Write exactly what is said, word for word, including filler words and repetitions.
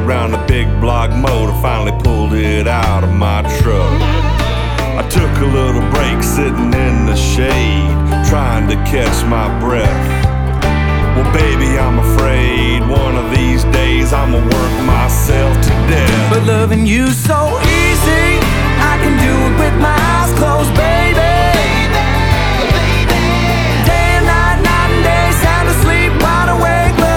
around the big block motor, finally pulled it out of my truck. I took a little break sitting in the shade, trying to catch my breath. Well, baby, I'm afraid